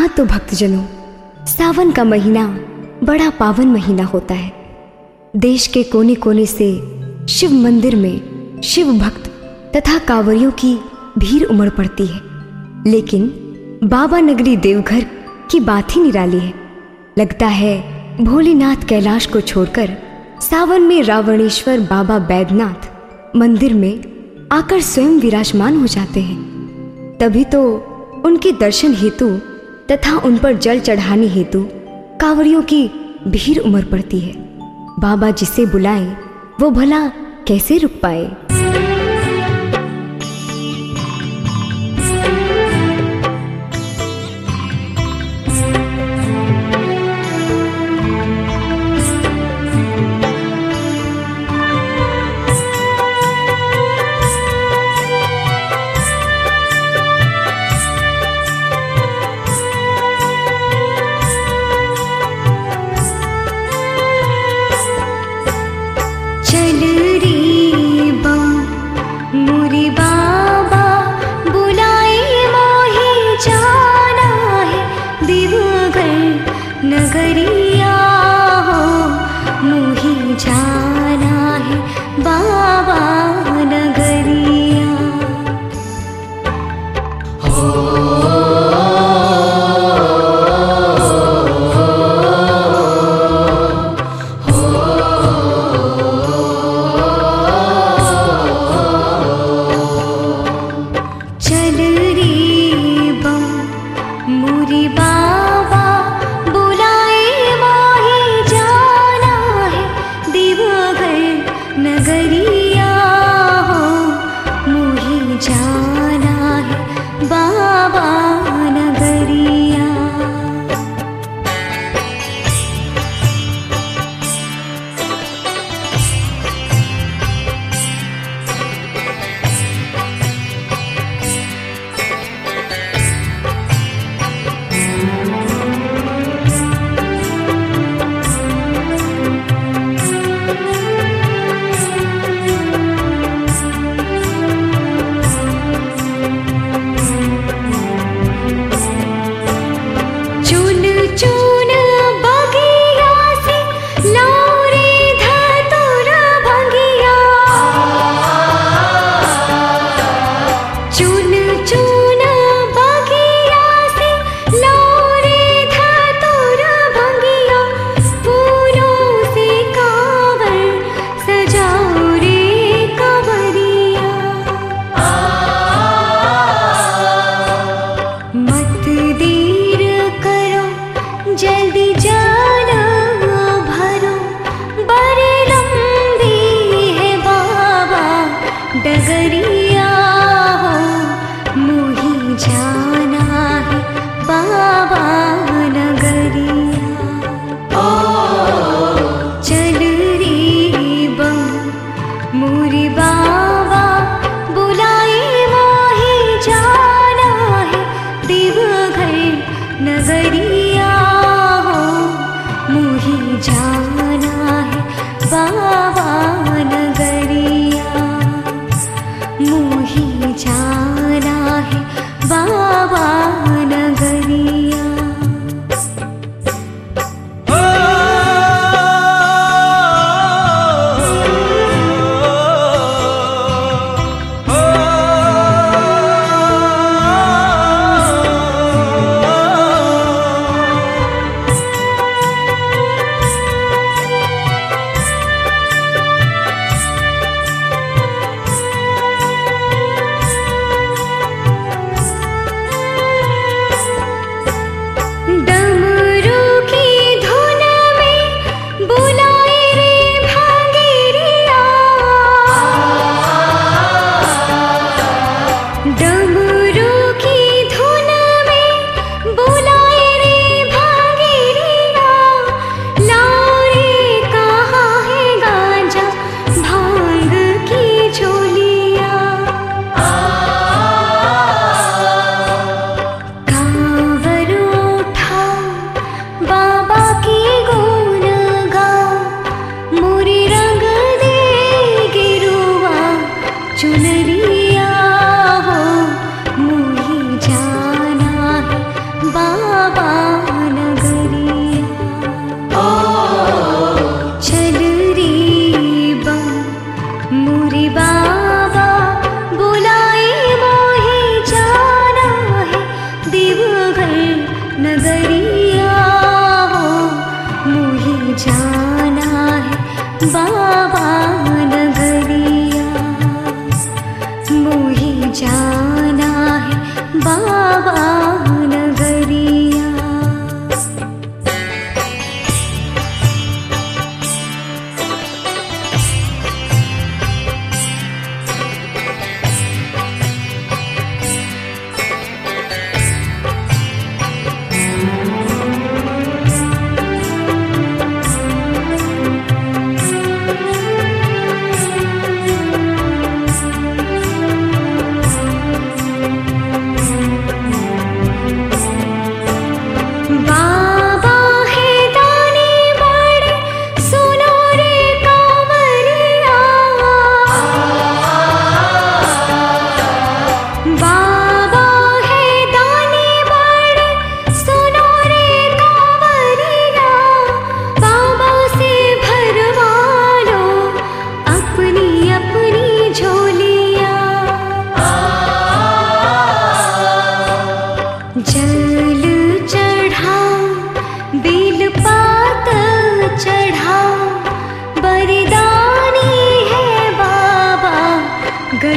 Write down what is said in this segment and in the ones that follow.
हाँ तो भक्तजनों, सावन का महीना बड़ा पावन महीना होता है। देश के कोने कोने से शिव मंदिर में शिव भक्त तथा कांवरियों की भीड़ उमड़ पड़ती है। लेकिन बाबा नगरी देवघर की बात ही निराली है। लगता है भोलेनाथ कैलाश को छोड़कर सावन में रावणेश्वर बाबा बैद्यनाथ मंदिर में आकर स्वयं विराजमान हो जाते हैं। तभी तो उनके दर्शन हेतु तथा उन पर जल चढ़ाने हेतु कांवरियों की भीड़ उमड़ पड़ती है। बाबा जिसे बुलाएं वो भला कैसे रुक पाए। चल रे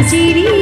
हजिरिया